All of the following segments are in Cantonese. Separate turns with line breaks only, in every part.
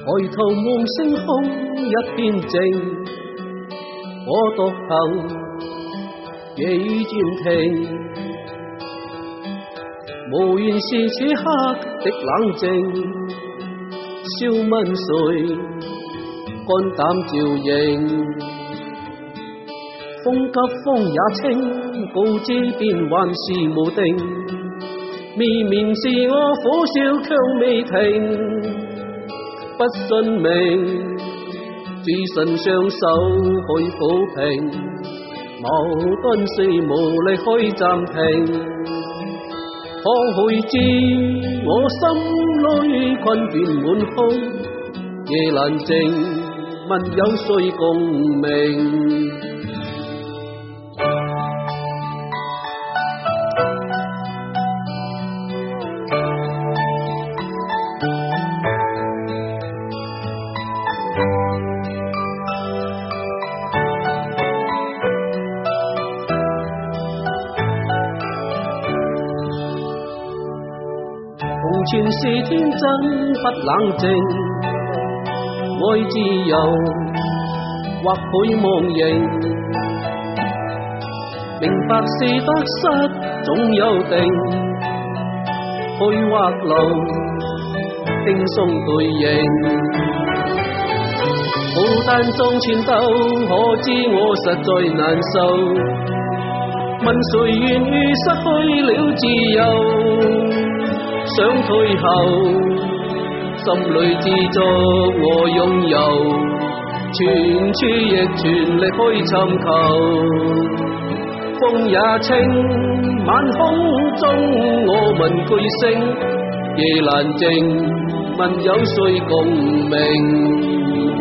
抬頭望星空一片靜，我獨行幾專聽，無緣是此刻的冷靜，笑問誰肝膽照應，風急風也清，告知變幻是無定，綿綿是我苦笑卻未停。不信命，至神雙手去撫平，矛盾是無力去暫停。可許知我心裏困倦滿腹，夜闌靜，問有誰共鳴？全是天真不冷靜，愛自由或許妄認，明白是得失總有定，去或留輕鬆對應，孤單中戰鬥，可知我實在難受，問誰願意失去了自由？想退後，心裏自作我擁有，全處亦全力去尋求。風也清，晚空中我聞巨聲，夜闌靜，問有誰共鳴？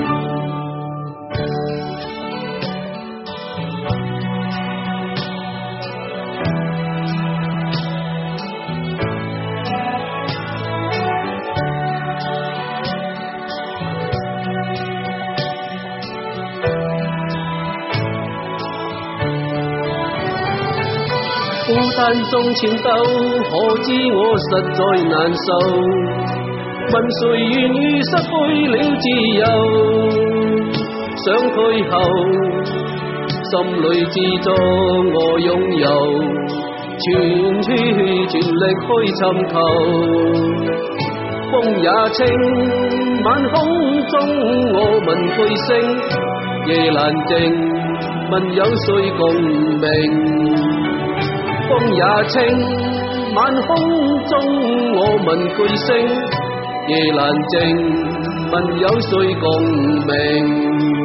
孤單中戰鬥，可知我實在難受，問誰願意失去了自由？想退後，心裏自作我擁有，全處全力去尋求。風也清，晚空中我聞巨聲，夜闌靜，問有誰共鳴？風也清，晚空中我聞巨聲，夜闌靜，問有誰共鳴？